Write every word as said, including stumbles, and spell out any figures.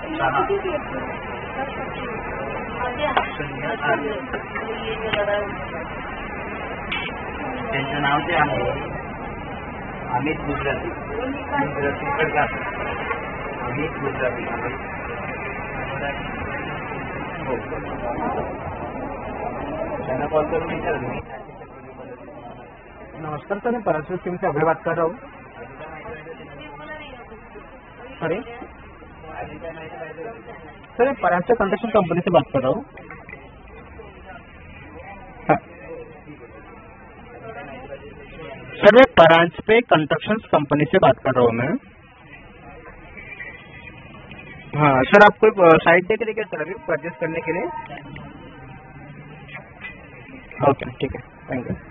सहा शून्य आठ. त्यांचं नाव जे आहे अमित गुजराती. गुजरातीकडे जात अमित गुजराती. हो त्यांना कॉल करून विचार मी. नमस्कार सर, मैं परशुराम टीम से अभय बात कर रहा हूँ. सॉरी सर, मैं परांजपे कंस्ट्रक्शन कंपनी से बात कर रहा हूँ. हाँ. सर, मैं परांजपे कंस्ट्रक्शन कंपनी से बात कर रहा हूँ मैं. हाँ सर, आपको साइट देख रही क्या सर अभी परचेस करने के लिए? ओके ठीक है, थैंक यू.